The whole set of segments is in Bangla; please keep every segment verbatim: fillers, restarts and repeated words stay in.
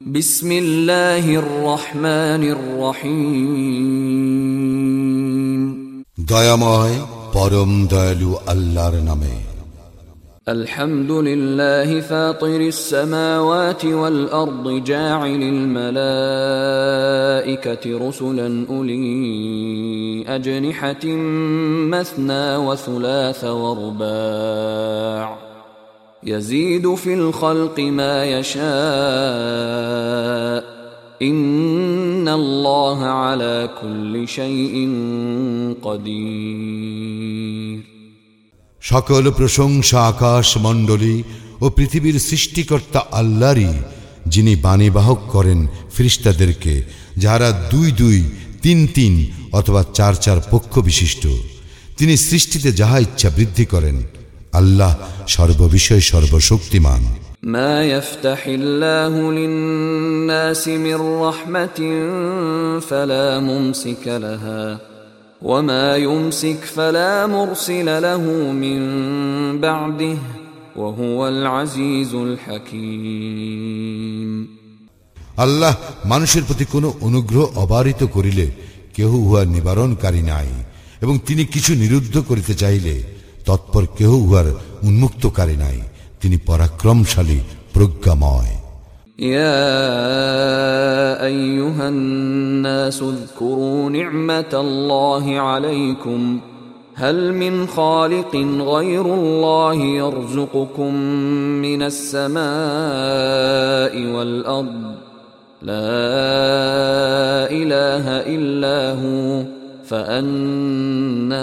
বিসমিল্লাহির রহমানির রহিম। দয়াময় পরম দয়ালু আল্লাহর নামে। আলহামদুলিল্লাহি ফাতিরিস সামাওয়াতি ওয়াল আরদি জাইলিল মালাইকাতি রুসুলান উলি আজনিহাতিন মাসনা ওয়া সুলাসা ওয়া রুবা' يزيد في الخلق ما يشاء إن الله على كل شيء قدير। সকল প্রশংসা আকাশ মণ্ডলী ও পৃথিবীর সৃষ্টিকর্তা আল্লাহরই, যিনি বাণীবাহক করেন ফেরেশতাদেরকে, যারা দুই দুই তিন তিন অথবা চার চার পক্ষ বিশিষ্ট। তিনি সৃষ্টিতে যাহা ইচ্ছা বৃদ্ধি করেন। আল্লাহ সর্ববিষয়ে সর্বশক্তিমান। মা ইফতাহিল্লাহু লিন-নাসি মির রাহমাতিন ফালা মুমসিকা লাহা ওয়া মা ইউমসিক ফালা মুরসিলা লাহু মিন বা'দিহি ওয়া হুয়াল আজিজুল হাকীম। আল্লাহ মানুষের প্রতি কোনো অনুগ্রহ অবারিত করিলে কেহ উহার নিবারণকারী নাই, এবং তিনি কিছু নিরুদ্ধ করিতে চাইলে তৎপর কেহ উহার উন্মুক্তকারী নাই। তিনি পরাক্রমশালী, প্রজ্ঞাময়। ইয়া আইয়ুহান নাসু যকুরু নি'মাতাল্লাহি আলাইকুম হাল মিন খালিকিন গায়রুল্লাহি ইয়ারযুকুকুম মিনাস সামাই ওয়াল আরদ লা ইলাহা ইল্লা হু فأنا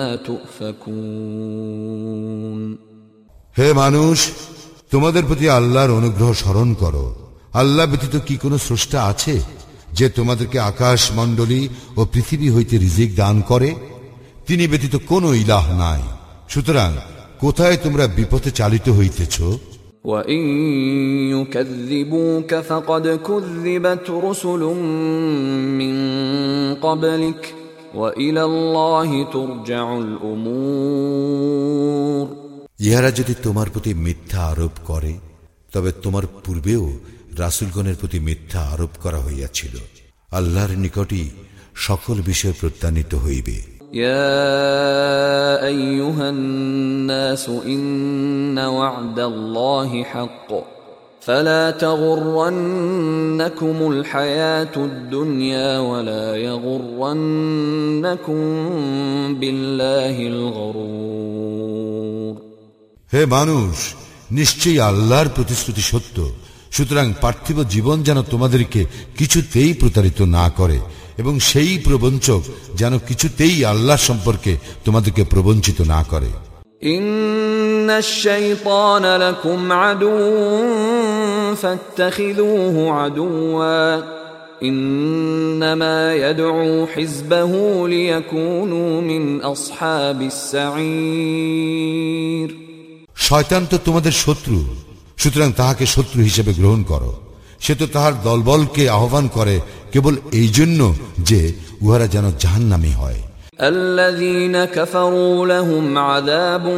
تؤفكون। হে মানুষ, তোমাদের প্রতি আল্লাহর অনুগ্রহ স্মরণ করো। আল্লাহ ব্যতীত কি কোনো স্রষ্টা আছে যে তোমাদেরকে আকাশ মণ্ডলী ও পৃথিবী হইতে রিজিক দান করে? তিনি ব্যতীত কোনো ইলাহ নাই। সুতরাং কোথায় তোমরা বিপথে চালিত হইতেছ? وَإِن يُكَذِّبُوكَ فَقَدْ كُذِّبَتْ رُسُلٌ مِّن قَبْلِكَ وَإِلَى اللَّهِ تُرْجَعُ الْأُمُورُ। ইহারা যদি তোমার প্রতি মিথ্যা আরোপ করে, তবে তোমার পূর্বেও রাসূলগণের প্রতি মিথ্যা আরোপ করা হইয়াছিল। আল্লাহর নিকটই সকল বিষয় প্রত্যানীত হইবে। ইয়া আইয়ুহান নাসু ইন্না ওয়া'দাল্লাহি হাক্ক فلا تغرنكم الحياة الدنيا ولا يغرنكم بالله الغرور। হে মানুষ, নিশ্চয়ই আল্লাহর প্রতিশ্রুতি সত্য। সুতরাং পার্থিব জীবন যেন তোমাদেরকে কিছুতেই প্রতারিত না করে, এবং সেই প্রবঞ্চক যেন কিছুতেই আল্লাহ সম্পর্কে তোমাদেরকে প্রবঞ্চিত না করে। ইন্নাশ শাইতানা লাকুম আদুউন ফাত্তাখিযুহু আদুওয়া ইন্নামা ইয়াদউ হিজবাহু লিয়াকুনু মিন আসহাবিস সাঈর। শয়তান তো তোমাদের শত্রু, সুতরাং তাহাকে শত্রু হিসেবে গ্রহণ করো। সে তো তাহার দলবলকে আহ্বান করে কেবল এই জন্য যে উহারা যেন জাহান্নামী হয়। الذين كفروا لهم عذاب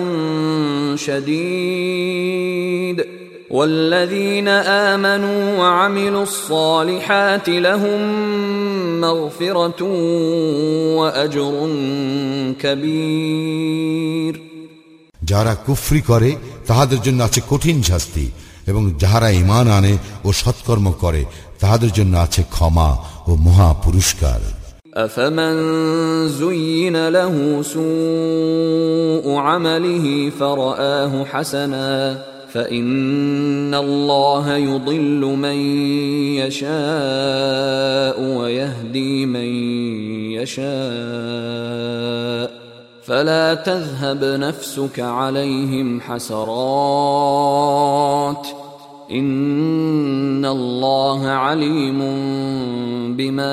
شديد والذين آمنوا وعملوا الصالحات لهم مغفرة وأجر كبير। যারা কুফরি করে তাহাদের জন্য আছে কঠিন শাস্তি, এবং যাহারা ঈমান আনে ও সৎকর্ম করে তাহাদের জন্য আছে ক্ষমা ও মহা পুরস্কার। أفمن زين له سوء عمله فرآه حسنا فإن الله يضل من يشاء ويهدي من يشاء فلا تذهب نفسك عليهم حسرات إن الله عليم بما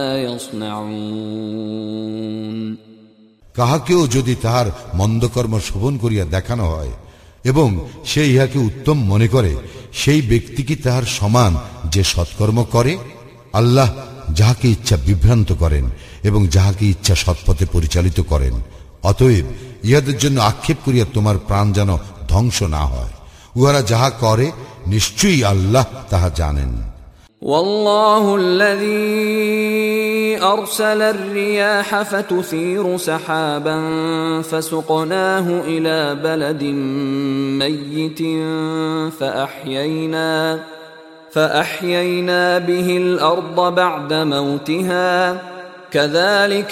يصنعون। কাহাকেও যদি তাহার মন্দকর্ম শোভন করিয়া দেখানো হয় এবং সে ইহাকে উত্তম মনে করে, সেই ব্যক্তি কি তাহার সমান যে সৎকর্ম করে? আল্লাহ যাহাকে ইচ্ছা বিভ্রান্ত করেন এবং যাহাকে ইচ্ছা সৎপথে পরিচালিত করেন। অতএব ইহাদের জন্য আক্ষেপ করিয়া তোমার প্রাণ যেন ধ্বংস না হয়। উহারা যাহা করে নিশ্চয়ই আল্লাহ তাহা জানেন। والله الذي أرسل الرياح فتثير سحابا فسقناه إلى بلد ميت فأحيينا فأحيينا به الأرض بعد موتها كذلك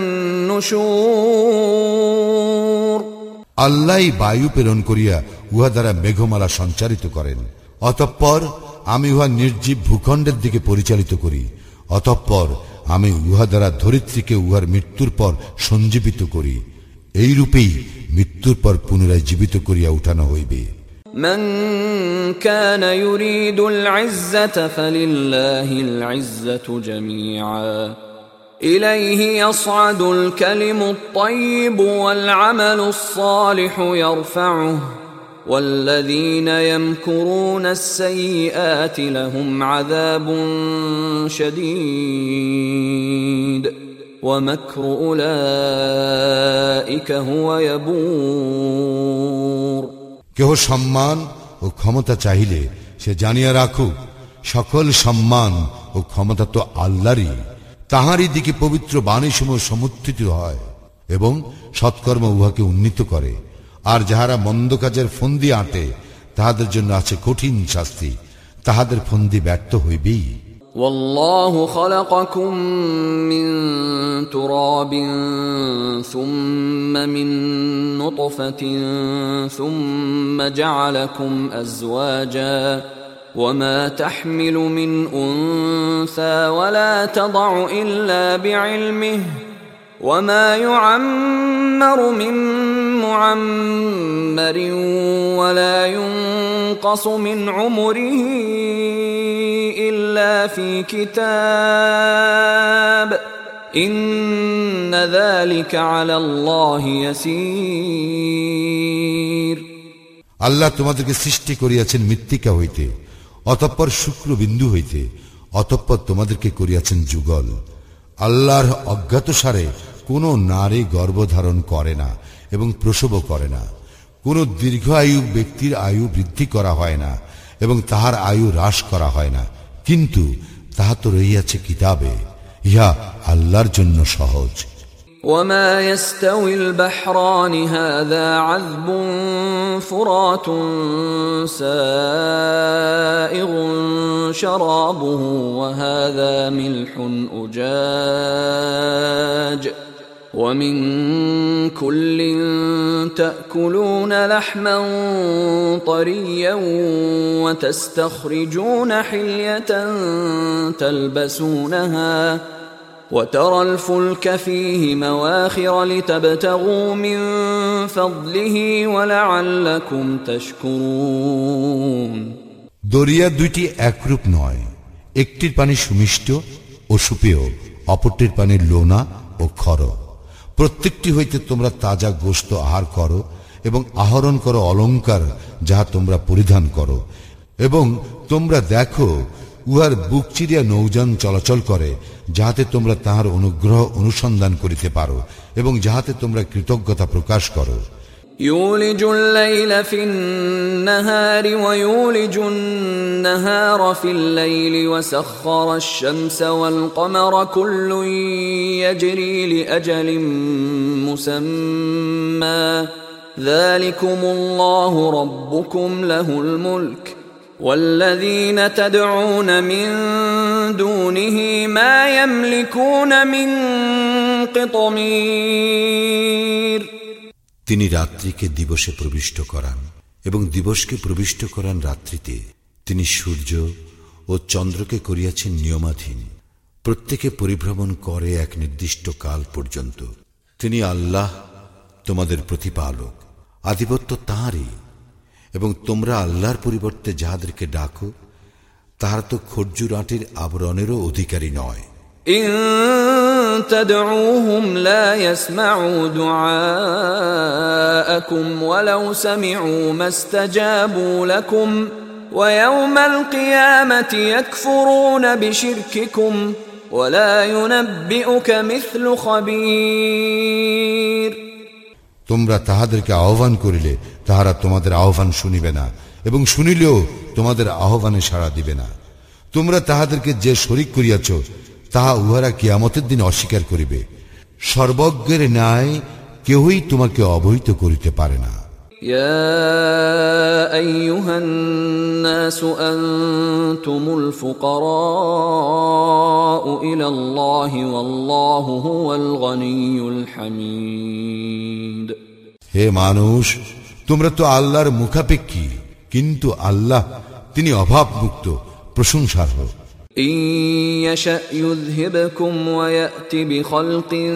النشور আল্লাহই বায়ু প্রেরণ করিয়া উহা দ্বারা মেঘমালা সঞ্চারিত করেন, অতঃপর আমি উহা নির্জীব ভূখণ্ডের দিকে পরিচালিত করি, অতঃপর আমি উহা দ্বারা ধরিত্রীকে উহার মৃত্যুর পর সঞ্জীবিত করি। এই রূপেই মৃত্যুর পর পুনরায় জীবিত করিয়া উঠানো হইবে। من كان يريد العزة فلله العزة جميعا إليه يصعد الكلم الطيب والعمل الصالح يرفعه والذين يمكرون السيئات لهم عذاب شديد ومكر أولئك هو يبور কেহ সম্মান ও ক্ষমতা চাহিলে সে জানিয়া রাখুক, সকল সম্মান ও ক্ষমতা তো আল্লাহরই, তাহারই দিকে পবিত্র বাণীসমূহ সমুত্থিত হয় এবং সৎকর্ম উহাকে উন্নীত করে। আর যাহারা মন্দ কাজের ফন্দি আঁটে তাহাদের জন্য আছে কঠিন শাস্তি, তাহাদের ফন্দি ব্যর্থ হইবেই। والله خلقكم من تراب ثم من نطفة ثم جعلكم أزواجا وما تحمل من أنثى ولا تضع إلا بعلمه وما يعمر من معمر ولا ينقص من عمره إلا في كتاب إن ذلك على الله يسير আল্লাহ তোমাদেরকে সৃষ্টি করিয়াছেন মৃত্তিকা হইতে, অতঃপর শুক্রবিন্দু হইতে, অতঃপর তোমাদেরকে করিয়াছেন যুগল। আল্লাহর অজ্ঞাতসারে কোন নারী গর্ভধারণ করে না এবং প্রসবও করে না। কোন দীর্ঘ আয়ু ব্যক্তির আয়ু বৃদ্ধি করা হয় না এবং তাহার আয়ু হ্রাস করা হয় না, কিন্তু তাহা তো রহিয়াছে কিতাবে। ইহা আল্লাহর জন্য সহজ। وما يستوي البحران هذا عذب فرات سائغ شرابه وهذا ملح أجاج ومن كل تأكلون لحما طريا وتستخرجون حلية تلبسونها وترى الفلك فيه مواخر لتبتغوا من فضله ولعلكم تشكرون দরিয়া দুইটি একরূপ নয়, একটির পানি সুমিষ্ট ও সুপেয়, অপরটির পানি লোনা ও খর। প্রত্যেকটি হইতে তোমরা তাজা গোশত আহার করো এবং আহরণ করো অলঙ্কার যাহা তোমরা পরিধান করো, এবং তোমরা দেখো উহার বুক চিরিয়া নৌযান চলাচল করে, যাহাতে তোমরা তাহার অনুগ্রহ অনুসন্ধান করিতে পারো এবং যাহাতে তোমরা কৃতজ্ঞতা প্রকাশ করো। يولج الليل في النهار ويولج النهار في الليل وسخر الشمس والقمر كل يجري لأجل مسمى ذلكم الله ربكم له الملك والذين تدعون من دونه ما يملكون من قطمير তিনি রাত্রিকে দিবসে প্রবিষ্ট করান এবং দিবসকে প্রবিষ্ট করান রাত্রিতে। তিনি সূর্য ও চন্দ্রকে করিয়াছেন নিয়মাধীন, প্রত্যেকে পরিভ্রমণ করে এক নির্দিষ্ট কাল পর্যন্ত। তিনি আল্লাহ তোমাদের প্রতিপালক, আধিপত্য তাঁরই। এবং তোমরা আল্লাহর পরিবর্তে যাহাদেরকে ডাকো তাহারা তো খর্জুর আটির আবরণেরও অধিকারী নয়। إن تدعوهم لا يسمعوا دعاءكم ولو سمعوا ما استجابوا لكم ويوم القيامة يكفرون بشرككم ولا ينبئك مثل خبير তোমরা তাহাদেরকে আহ্বান করিলে তাহারা তোমাদের আহ্বান শুনিবে না এবং শুনিলেও তোমাদের আহ্বানে সাড়া দিবে না। তোমরা তাহাদেরকে যে শরীক করিয়াছ তাহা উহারা কিয়ামতের দিন অস্বীকার করিবে। সর্বজ্ঞের ন্যায় কেহই তোমাকে অবহিত করিতে পারে না। ইয়া আইয়ুহান নাসু আনতুমুল ফুকারাউ ইলাল্লাহি ওয়াল্লাহু হুয়াল গনিয়ুল হামিদ। হে মানুষ, তোমরা তো আল্লাহর মুখাপেক্ষী, কিন্তু আল্লাহ তিনি অভাবমুক্ত, প্রশংসার্হ। ইন ইয়াশা ইউযহিবকুম ওয়া ইয়াতি বিখালকিন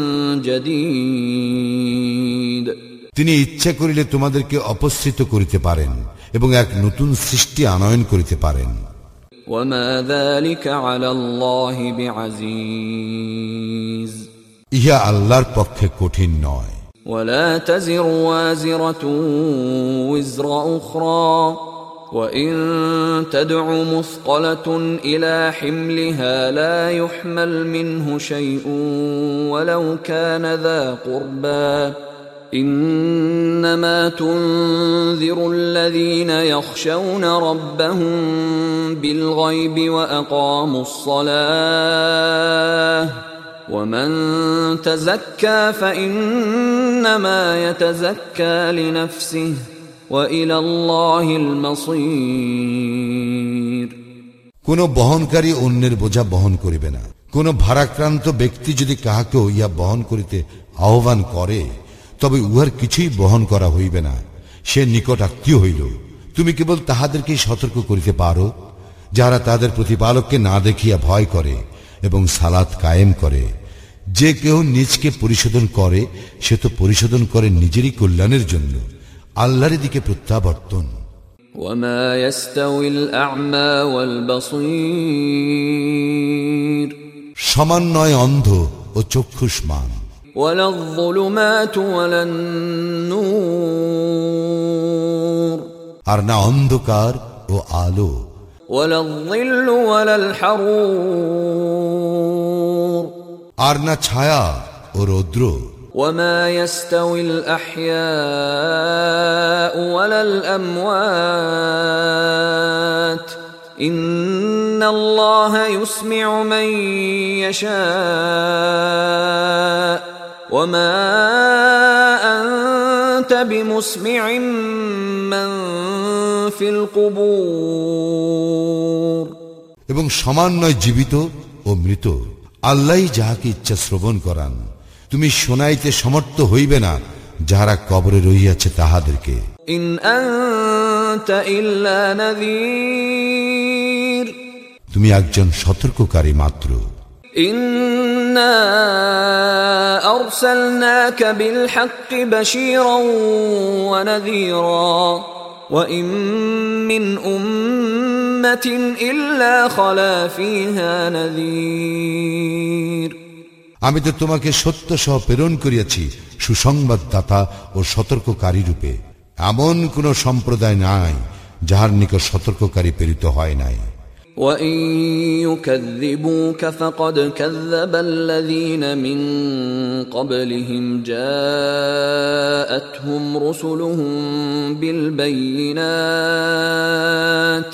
জাদীদ। তিনি ইচ্ছা করিলে তোমাদেরকে অপসৃত করিতে পারেন এবং এক নতুন সৃষ্টি আনয়ন করিতে পারেন। ওয়া মা যালিকা আলাল্লাহি বিআযীজ। ইহা আল্লাহর পক্ষে কঠিন নয়। ওয়ালা তাযিরু ওয়াজিরাতুন উযরা উখরা وإن تدع مثقلة إلى حملها لا يحمل منه شيء ولو كان ذا قربى إنما تنذر الذين يخشون ربهم بالغيب وأقاموا الصلاة ومن تزكى فإنما يتزكى لنفسه وإلى الله المصير। কোন বহনকারী অন্যের বোঝা বহন করিবে না। কোন ভারাক্রান্ত ব্যক্তি যদি কাহাকেও ইহা বহন করিতে আহ্বান করে, তবে উহার কিছুই বহন করা হইবে না, সে নিকট আত্মীয় হইল। তুমি কেবল তাহাদেরকেই সতর্ক করিতে পারো যারা তাদের প্রতিপালককে না দেখিয়া ভয় করে এবং সালাত কায়েম করে। যে কেউ নিজকে পরিশোধন করে সে তো পরিশোধন করে নিজেরই কল্যাণের জন্য, আল্লাহর দিকে প্রত্যাবর্তন। ওয়ামা ইয়াস্তাউইল আ'মা ওয়াল বাসীর। সমান নয় অন্ধ ও চক্ষুষ্মান। ওয়ালাল যুলুমাতু ওয়ালান নূর। আর না অন্ধকার ও আলো। ওয়ালাল যিল্লু ওয়ালাল হারুর। আর না ছায়া ও রৌদ্র। وما يستوي الأحياء ولا الأموات إن الله يسمع من يشاء وما أنت بمسمع من في القبور। এবং সমান নয় জীবিত ও মৃত, আল্লাহই যাহাকে ইচ্ছা শ্রবণ করান। তুমি শোনাইতে সমর্থ হইবে না যাহারা কবরে রহিয়াছে তাহাদেরকে। ইন আনতা ইল্লা নাযীর। তুমি একজন সতর্ককারী মাত্র। ইন্না আরসালনাকা বিল হাক্কি বাশীরান ওয়া নাযীরা ওয়া ইন মিন উম্মাতিন ইল্লা খালা ফীহা নাযীর। আমি তো তোমাকে সত্য সহ প্রেরণ করিয়াছি সুসংবাদদাতা ও সতর্ককারী রূপে। এমন কোন সম্প্রদায় নাই যাহার নিকট সতর্ককারী প্রেরিত হয় নাই। وَإِن يُكَذِّبُوكَ فَقَدْ كَذَّبَ الَّذِينَ مِن قَبْلِهِمْ جَاءَتْهُمْ رُسُلُهُم بِالْبَيِّنَاتِ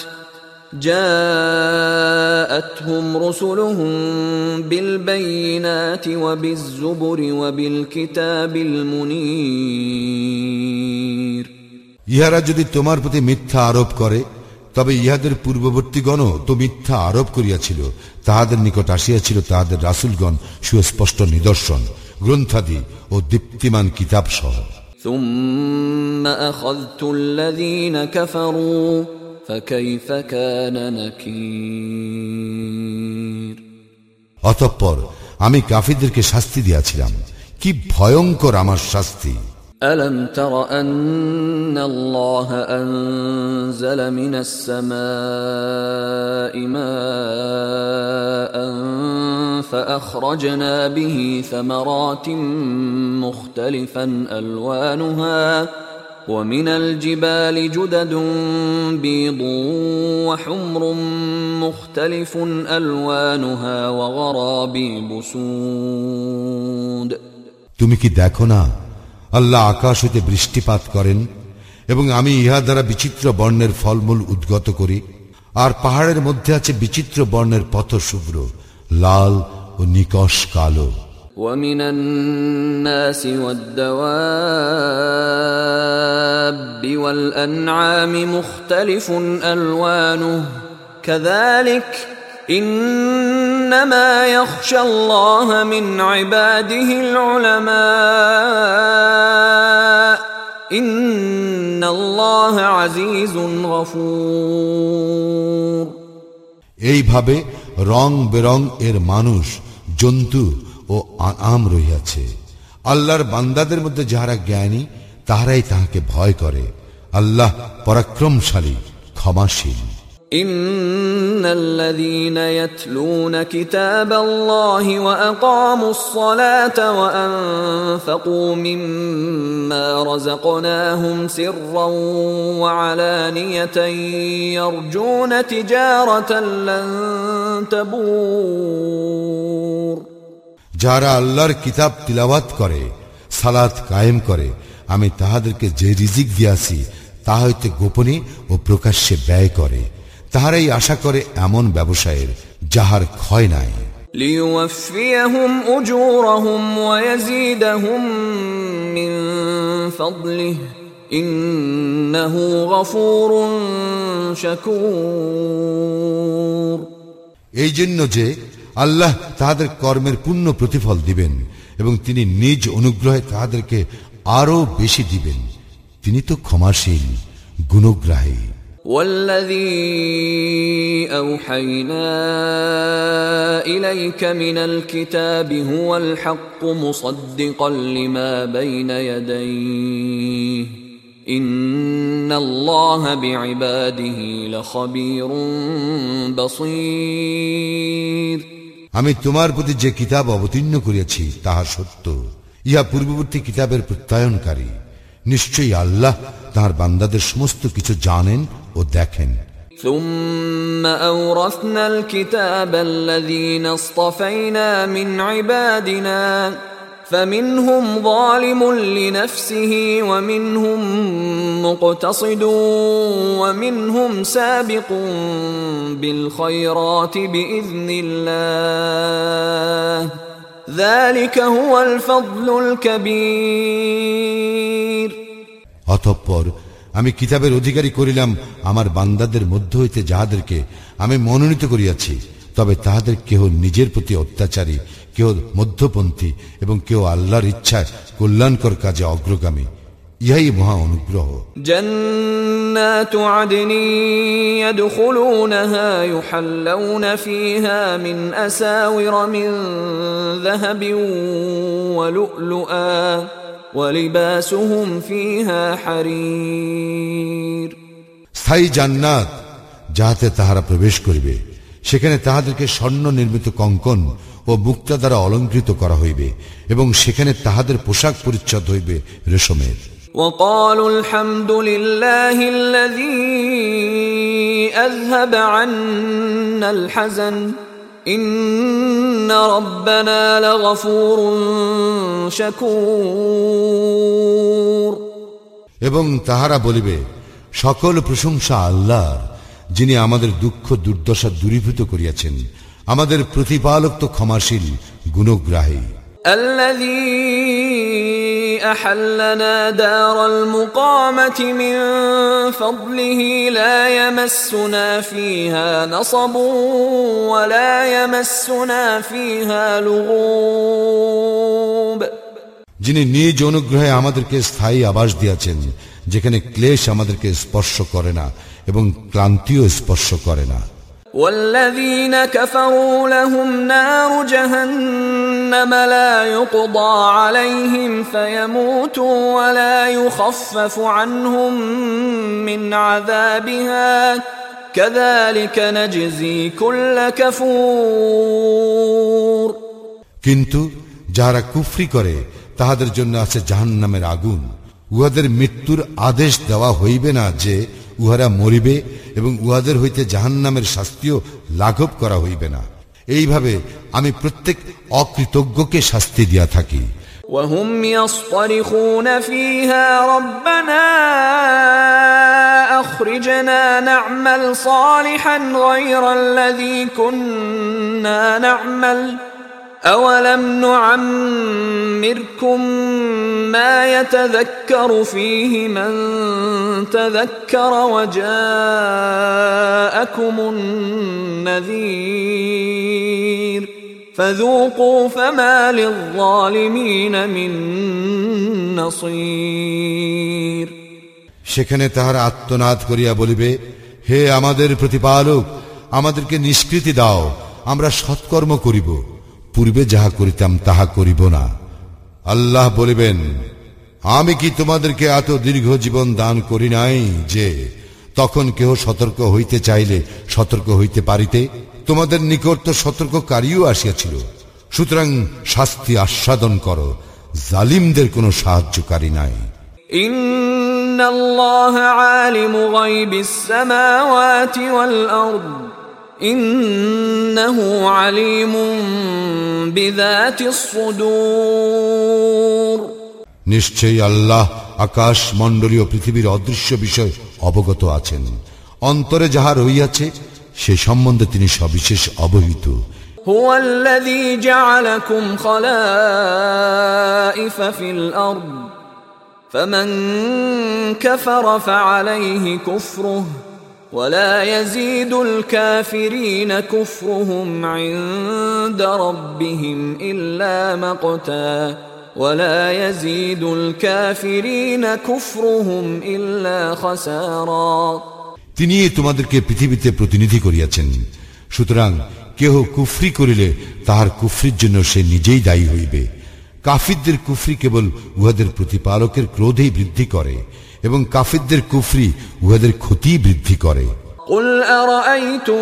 جاءتهم رسلهم بالبينات وبالزبر وبالكتاب المنير। ইহারা যদি তোমার প্রতি মিথ্যা আরোপ করে, তবে ইহাদের পূর্ববর্তীগণ তো মিথ্যা আরোপ করিয়াছিল। তাহাদের নিকট আসিয়াছিল তাহাদের রাসূলগণ সুস্পষ্ট নিদর্শন, গ্রন্থাদি ও দীপ্তিমান কিতাব সহ। ثم أخذت الذين كفروا فكيف كان نكير। অতঃপর আমি কাফিরদেরকে শাস্তি দিয়াছিলাম, কি ভয়ঙ্কর আমার শাস্তি। ألم تر أن الله أنزل من السماء ماء فأخرجنا به ثمرات مختلفا ألوانها ومن الجبال جدد بيض وحمر مختلف ألوانها وغرابيب سود। তুমি কি দেখো না, আল্লাহ আকাশ হইতে বৃষ্টিপাত করেন এবং আমি ইহা দ্বারা বিচিত্র বর্ণের ফলমূল উদ্গত করি, আর পাহাড়ের মধ্যে আছে বিচিত্র বর্ণের পথশুভ্র, লাল ও নিকষ কালো। ومن الناس والدواب والأنعام مختلف ألوانه كذلك إنما يخشى الله من عباده العلماء إن الله عزيز غفور। এইভাবে রং বেরং এর মানুষ, জন্তু ও আম রহিয়াছে। আল্লাহর বান্দাদের মধ্যে যাহারা জ্ঞানী তাহারাই তাহাকে ভয় করে। আল্লাহ পরাক্রমশালী, ক্ষমাশীল। ইন্নাল্লাযীনা ইয়াতলুনা কিতাবাল্লাহি ওয়া আকামুস সালাতা ওয়া আনফাকু মিম্মা রাযাকনাহুম সিররান ওয়া আলানিয়াতান ইয়ারজুনা তিজারাতান লান তাবুর। যারা আল্লাহর কিতাব তিলাওয়াত করে, সালাত কায়েম করে, আমি তাহাদেরকে যে রিজিক দিয়াছি তা হইতে গোপনে ও প্রকাশ্যে ব্যয় করে, তাহারাই আশা করে এমন ব্যবসায়ের যাহার ক্ষয় নাই। লিইউফিয়াহুম উজুরাহুম ওয়া ইয়াজিদাহুম মিন ফাদলিহি ইন্নাহু গফুরুন শাকুর। এই জন্য যে আল্লাহ তাহাদের কর্মের পূর্ণ প্রতিফল দিবেন এবং তিনি নিজ অনুগ্রহে তাহাদেরকে আরো বেশি দিবেন। তিনি তো ক্ষমাশীল, গুণগ্রাহী। والذي أوحينا إليك من الكتاب هو الحق مصدقا لما بين يديه إن الله بعباده لخبير بصير। আমি তোমার প্রতি যে কিতাব অবতীর্ণ করিয়াছি তাহা সত্য, ইহা পূর্ববর্তী কিতাবের প্রত্যয়নকারী। নিশ্চয়ই আল্লাহ তাহার বান্দাদের সমস্ত কিছু জানেন ও দেখেন। ثم أورثنا الكتاب الذين اصطفينا من عبادنا فمنهم ظالم لنفسه ومنهم مقتصد ومنهم سابق بالخيرات بإذن الله ذلك هو الفضل الكبير। অতঃপর আমি কিতাবের অধিকারী করিলাম আমার বান্দাদের মধ্য হইতে যাহাদেরকে আমি মনোনীত করিয়াছি, তবে তাহাদের কেহ নিজের প্রতি অত্যাচারী, কেহ মধ্যপন্থী এবং কেউ আল্লাহর ইচ্ছায় কল্যাণকর কাজে অগ্রগামী। ইহাই মহা অনুগ্রহ। জান্নাতু আদনি ইয়াদখুলুনহা ইউহাল্লাউনা ফীহা মিন আসাওির মিন যাহাবিন ওয়া লু'লুআ ওয়া লিবাসুহুম ফীহা হারীর। স্থায়ী জান্নাত যাহাতে তাহারা প্রবেশ করিবে, সেখানে তাহাদেরকে স্বর্ণ নির্মিত কঙ্কন ও মুক্তা দ্বারা অলঙ্কৃত করা হইবে এবং সেখানে তাহাদের পোশাক পরিচ্ছদ হইবে রেশমের। وقالوا الحمد لله الذي أذهب عنا الحزن إن ربنا لغفور شكور। এবং তাহারা বলিবে, সকল প্রশংসা আল্লাহর, যিনি আমাদের দুঃখ দুর্দশা দূরীভূত করিয়াছেন। আমাদের প্রতিপালক তো ক্ষমাশীল, গুণগ্রাহী। الذي أحلنا دار المقامة من فضله لا يمسنا فيها نصب ولا يمسنا فيها لغوب। যিনি নিজ অনুগ্রহে আমাদেরকে স্থায়ী আবাস দিয়াছেন, যেখানে ক্লেশ আমাদেরকে স্পর্শ করে না এবং ক্লান্তিও স্পর্শ করে না। والذين كفروا لهم نار جهنم لا يقضى عليهم فيموتوا ولا يخفف عنهم من عذابها كذلك نجزي كل كفور। কিন্তু যারা কুফরি করে তাহাদের জন্য আছে জাহান্নামের আগুন। উহাদের মৃত্যুর আদেশ দেওয়া হইবে না যে উহারা মরিবে এবং উহাদের হইতে জাহান্নামের শাস্তিও লাঘব করা হইবে না। এইভাবে আমি প্রত্যেক অকৃতজ্ঞকে শাস্তি দিয়া থাকি। وهم يصطرخون فيها ربنا أخرجنا نعمل صالحا غير الذي كنا نعمل أولم نعمركم ما يتذكر فيه من تذكر وجاءكم النذير فذوقوا فما للظالمين من نصير। সেখানে তাহারা আত্মনাদ করিয়া বলিবে, হে আমাদের প্রতিপালক, আমাদেরকে নিষ্কৃতি দাও, আমরা সৎকর্ম করিব, পূর্বে যাহা করিতাম তাহা করিব না। আল্লাহ বলিবেন, আমি কি তোমাদেরকে এত দীর্ঘ জীবন দান করি নাই যে তখন কেহ সতর্ক হইতে চাইলে সতর্ক হইতে পারিতে? তোমাদের নিকট তো সতর্ককারীও আসিয়াছিল। সুতরাং শাস্তি আস্বাদন করো, জালিমদের কোনো সাহায্যকারী নাই। ইন্নাল্লাহ আলিমু গায়বিস সামাওয়াতি ওয়াল আরদ ইন্নাহু আলিমুম বিযাতিস সুদূর। নিশ্চয়ই আল্লাহ আকাশ মণ্ডলীয় পৃথিবীর অদৃশ্য বিষয় অবগত আছেন। অন্তরে যাহা রইয়াছে সে সম্বন্ধে তিনি সবিশেষ অবহিত। হুয়াল্লাযী জা'আলাকুম খালাইফা ফিল আরদ ফামান কাফারা ফা'আলাইহি কুফরুহু ওয়ালা ইয়াজিদুল কাফিরিনা কুফরুহুম 'ইনদা রাব্বিহিম ইল্লা মাকতা ওয়ালা ইয়াজিদুল কাফিরিনা কুফরুহুম ইল্লা খাসারা। তিনি তোমাদেরকে পৃথিবীতে প্রতিনিধি করিয়াছেন, সুতরাং কেহ কুফরি করিলে তাহার কুফরির জন্য সে নিজেই দায়ী হইবে। কাফিরদের কুফরি কেবল উহাদের প্রতিপালকের ক্রোধেই বৃদ্ধি করে এবং কাফিরদের কুফরি উহাদের ক্ষতি বৃদ্ধি করে। قل أرأيتم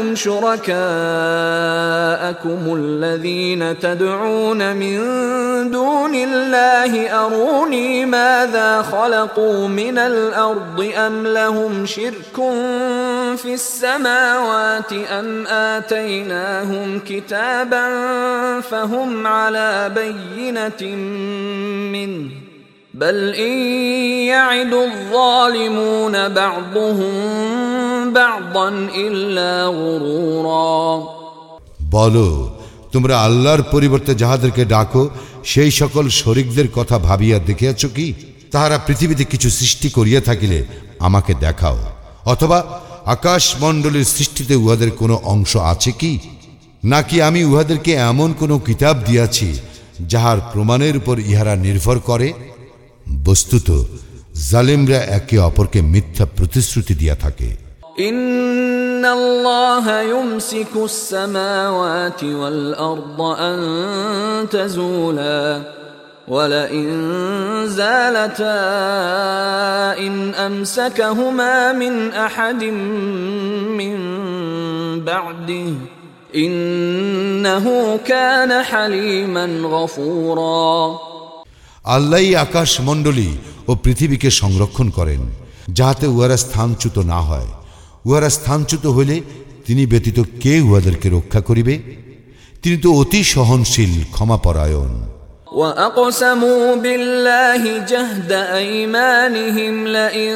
شركاءكم الذين تدعون من دون الله أروني ماذا خلقوا من الأرض أم لهم شرك في السماوات أم آتيناهم كتابا فهم على بينة منه بل إن يعد الظالمون بعضهم بعضا إلا غرورا। বলো, তোমরা আল্লাহর পরিবর্তে যাহাদেরকে ডাকো সেই সকল শরীকদের কথা ভাবিয়া দেখিয়াছ কি? তাহারা পৃথিবীতে কিছু সৃষ্টি করিয়া থাকিলে আমাকে দেখাও, অথবা আকাশ মণ্ডলীর সৃষ্টিতে উহাদের কোনো অংশ আছে কি? নাকি আমি উহাদেরকে এমন কোনো কিতাব দিয়াছি যাহার প্রমাণের উপর ইহারা নির্ভর করে? বস্তুত জালিমরা একে অপরকে মিথ্যা প্রতিশ্রুতি দিয়া থাকে। ইন্নাল্লাহা ইউমসিকুস সামাওয়াতি ওয়াল আরদা আন তাজুলা ওয়ালা ইন যালাতা ইন আমসাকাহুমা মিন আহাদিন মিন বা'দিহি ইন্নাহু কানা হালিমান গফুরা। আল্লাহই আকাশ মণ্ডলী ও পৃথিবীকে সংরক্ষণ করেন, যাহাতে উহারা স্থানচ্যুত না হয়। উহারা স্থানচ্যুত হইলে তিনি ব্যতীত কে উহাদেরকে রক্ষা করিবে? তিনি তো অতি সহনশীল, ক্ষমাপরায়ণ। وَأَقْسَمُوا بِاللَّهِ جَهْدَ أَيْمَانِهِمْ لَئِن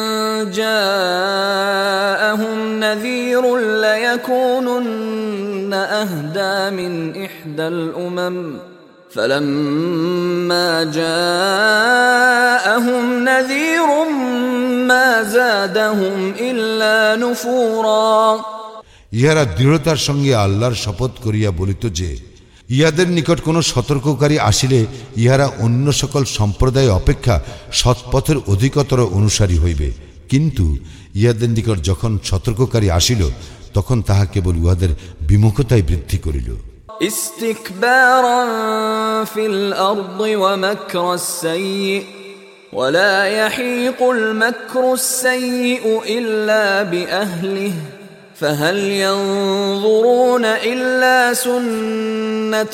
جَاءَهُمْ نَذِيرٌ لَيَكُونُنَّ أَهْدَى مِنْ إِحْدَى الْأُمَمِ فَلَمَّا جَاءَهُمْ نَذِيرٌ مَا زَادَهُمْ إِلَّا نُفُورًا। ইহারা দৃঢ়তার সঙ্গে আল্লাহর শপথ করিয়া বলিত যে ইহাদের নিকট কোনো সতর্ককারী আসিলে ইহারা অন্য সকল সম্প্রদায় অপেক্ষা সৎপথের অধিকতর অনুসারী হইবে, কিন্তু ইহাদের নিকট যখন সতর্ককারী আসিল তখন তাহা কেবল উহাদের বিমুখতায় বৃদ্ধি করিল। ইস্তিকবারান ফিল আরদি ওয়া মাকরাস সাইয়্যি ওয়ালা ইয়াহিকুল মাকরুস সাইয়্যিউ ইল্লা বিআহলিহি فهل ينظرون إلا سنة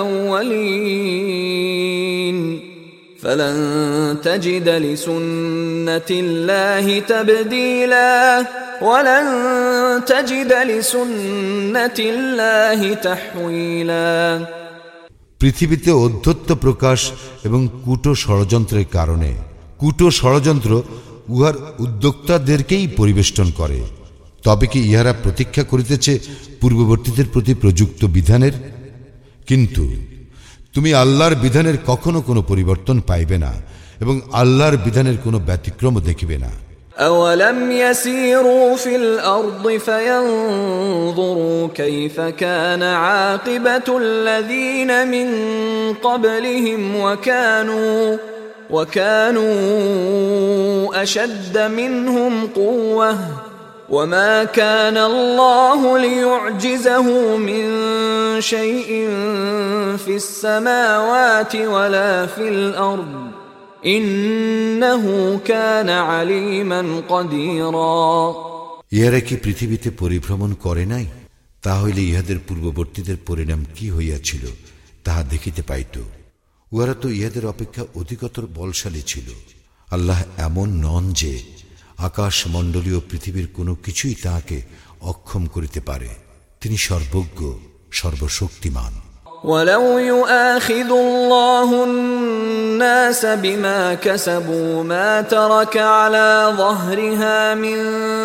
الأولين فلن تجد لسنة الله تبديلا ولن تجد لسنة الله تحويلا। পৃথিবীতে অধ্যত্ব প্রকাশ এবং কূট ষড়যন্ত্রের কারণে কূট ষড়যন্ত্র উহার উদ্যোক্তাদেরকেই পরিবেষ্টন করে। তবে কি ইহারা প্রতীক্ষা করিতেছে পূর্ববর্তীদের প্রতি প্রযুক্ত বিধানের? কিন্তু তুমি আল্লাহর বিধানের কখনো কোনো পরিবর্তন পাইবে না এবং আল্লাহর বিধানের কোনো ব্যতিক্রমও দেখিবে না। أولم يسيروا في الأرض فينظروا كيف كان عاقبة الذين من قبلهم وكانوا وكانوا أشد منهم قوة وما كان الله ليعجزه من شيء في السماوات ولا في الأرض ইন্নাহু কানা আলিমান কাদিরা। ইহারা কি পৃথিবীতে পরিভ্রমণ করে নাই? তাহলে ইহাদের পূর্ববর্তীদের পরিণাম কি হইয়াছিল তাহা দেখিতে পাইত। উহারা তো ইহাদের অপেক্ষা অধিকতর বলশালী ছিল। আল্লাহ এমন নন যে আকাশ মণ্ডলীয় পৃথিবীর কোনো কিছুই তাহাকে অক্ষম করিতে পারে। তিনি সর্বজ্ঞ, সর্বশক্তিমান। ولو يؤاخذ الله الناس بما كسبوا ما ترك على ظهرها من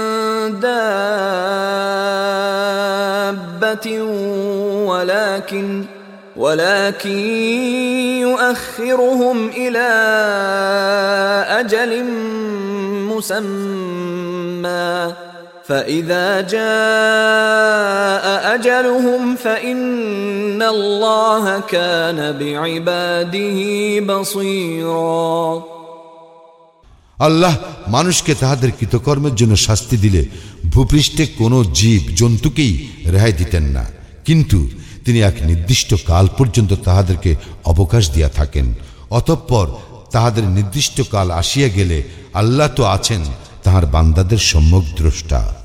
دابة ولكن ولكن يؤخرهم إلى أجل مسمى فإذا جاء أجلهم فإن الله كان بعباده بصيرا। আল্লাহ মানুষকে তাহাদের কৃতকর্মের জন্য শাস্তি দিলে ভূপৃষ্ঠে কোনো জীব জন্তুকেই রেহাই দিতেন না, কিন্তু তিনি এক নির্দিষ্ট কাল পর্যন্ত তাহাদেরকে অবকাশ দিয়া থাকেন। অতঃপর তাহাদের নির্দিষ্ট কাল আসিয়া গেলে আল্লাহ তো আছেন তাহার বান্দাদের সম্যক দ্রষ্টা।